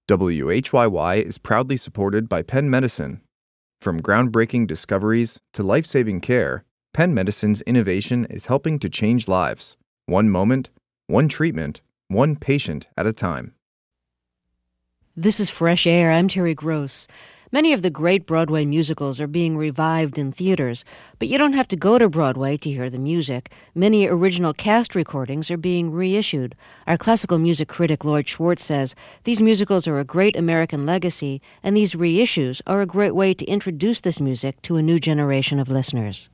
WHYY is proudly supported by Penn Medicine. From groundbreaking discoveries to life-saving care, Penn Medicine's innovation is helping to change lives. One moment, one treatment, one patient at a time. This is Fresh Air. I'm Terry Gross. Many of the great Broadway musicals are being revived in theaters, but you don't have to go to Broadway to hear the music. Many original cast recordings are being reissued. Our classical music critic Lloyd Schwartz says these musicals are a great American legacy, and these reissues are a great way to introduce this music to a new generation of listeners.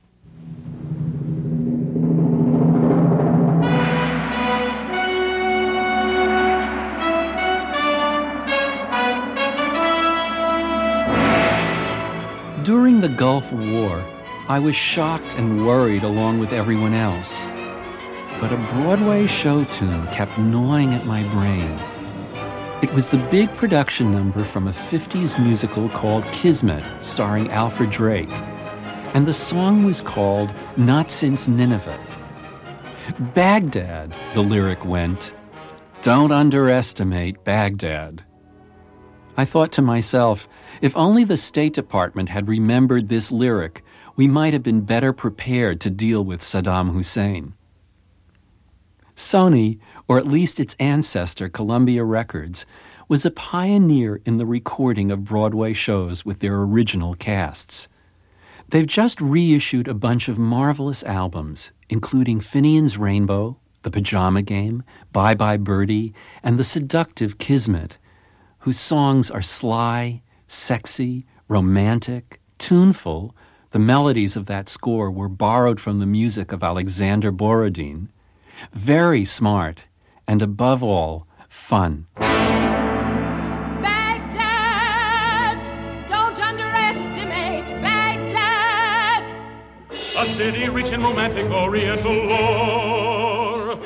During the Gulf War, I was shocked and worried along with everyone else. But a Broadway show tune kept gnawing at my brain. It was the big production number from a 50s musical called Kismet, starring Alfred Drake. And the song was called Not Since Nineveh. Baghdad, the lyric went. Don't underestimate Baghdad. I thought to myself, if only the State Department had remembered this lyric, we might have been better prepared to deal with Saddam Hussein. Sony, or at least its ancestor, Columbia Records, was a pioneer in the recording of Broadway shows with their original casts. They've just reissued a bunch of marvelous albums, including Finian's Rainbow, The Pajama Game, Bye Bye Birdie, and the seductive Kismet, whose songs are sly, sexy, romantic, tuneful. The melodies of that score were borrowed from the music of Alexander Borodin. Very smart, and above all, fun. Baghdad! Don't underestimate Baghdad! A city rich in romantic oriental lore.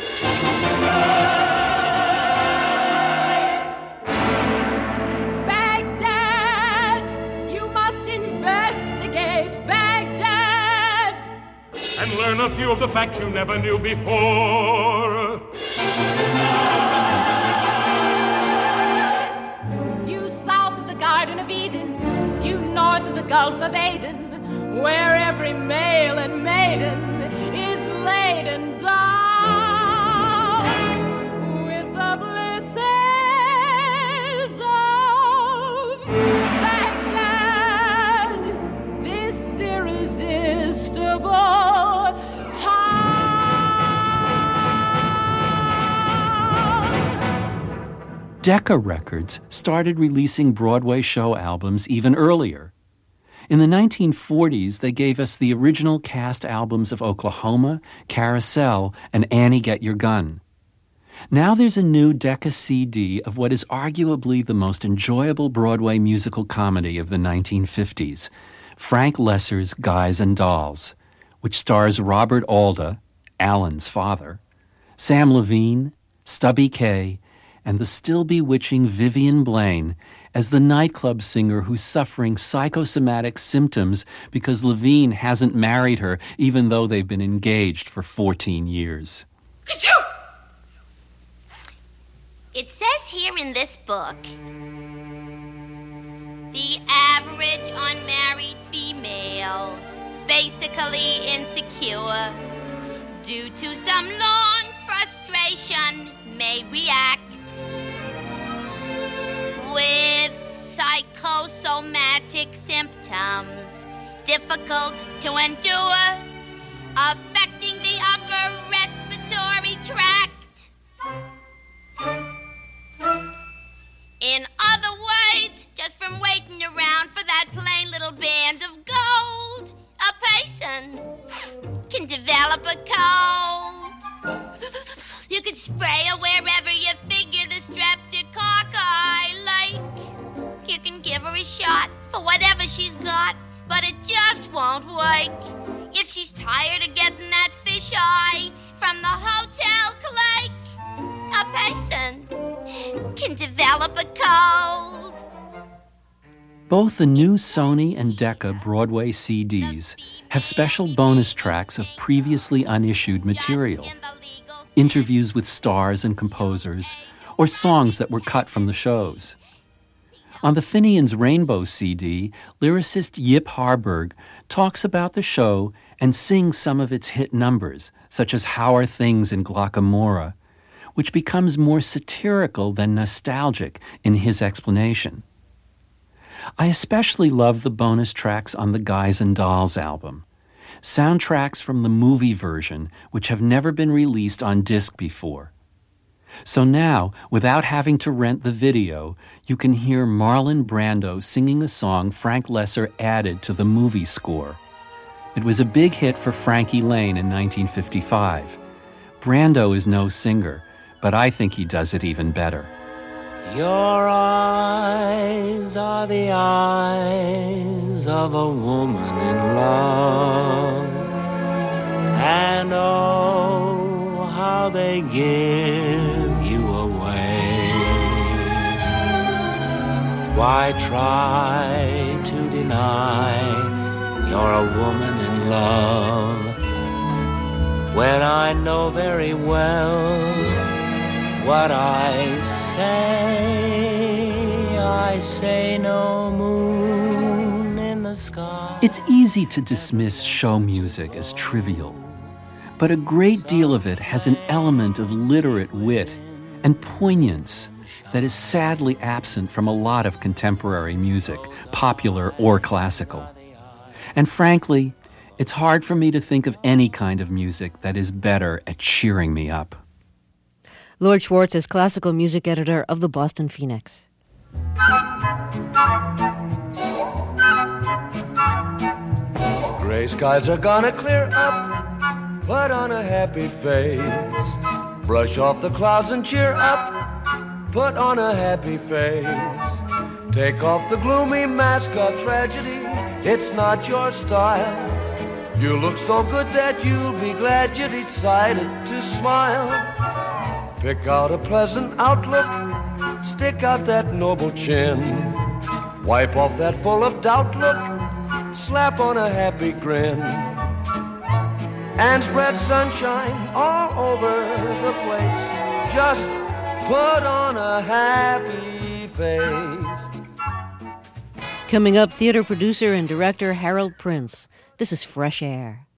And learn a few of the facts you never knew before. Due south of the Garden of Eden, due north of the Gulf of Aden, where every male and maiden is laden down with the blisses of Baghdad, this irresistible Decca Records started releasing Broadway show albums even earlier. In the 1940s, they gave us the original cast albums of Oklahoma, Carousel, and Annie Get Your Gun. Now there's a new Decca CD of what is arguably the most enjoyable Broadway musical comedy of the 1950s, Frank Loesser's Guys and Dolls, which stars Robert Alda, Alan's father, Sam Levine, Stubby Kaye, and the still bewitching Vivian Blaine as the nightclub singer who's suffering psychosomatic symptoms because Levine hasn't married her even though they've been engaged for 14 years. It says here in this book, the average unmarried female, basically insecure, due to some long frustration, may react with psychosomatic symptoms difficult to endure, affecting the upper respiratory tract. In other words, just from waiting around for that plain little band of gold, a person can develop a cold. You could spray her wherever you figure the streptococci like. You can give her a shot for whatever she's got, but it just won't work. If she's tired of getting that fish eye from the hotel clerk, a person can develop a cold. Both the new Sony and Decca Broadway CDs have special bonus tracks of previously unissued material, interviews with stars and composers, or songs that were cut from the shows. On the Finian's Rainbow CD, lyricist Yip Harburg talks about the show and sings some of its hit numbers, such as How Are Things in Glockamora, which becomes more satirical than nostalgic in his explanation. I especially love the bonus tracks on the Guys and Dolls album, soundtracks from the movie version which have never been released on disc before. So now, without having to rent the video, you can hear Marlon Brando singing a song Frank Loesser added to the movie score. It was a big hit for Frankie Laine in 1955. Brando is no singer, but I think he does it even better. Your eyes are the eyes of a woman in love, and oh, how they give you away. Why try to deny you're a woman in love when I know very well what I say no moon in the sky. It's easy to dismiss show music as trivial, but a great deal of it has an element of literate wit and poignance that is sadly absent from a lot of contemporary music, popular or classical. And frankly, it's hard for me to think of any kind of music that is better at cheering me up. Lord Schwartz is classical music editor of the Boston Phoenix. Gray skies are gonna clear up, put on a happy face, brush off the clouds and cheer up, put on a happy face, take off the gloomy mask of tragedy, it's not your style. You look so good that you'll be glad you decided to smile. Pick out a pleasant outlook, stick out that noble chin, wipe off that full of doubt look, slap on a happy grin, and spread sunshine all over the place. Just put on a happy face. Coming up, theater producer and director Harold Prince. This is Fresh Air.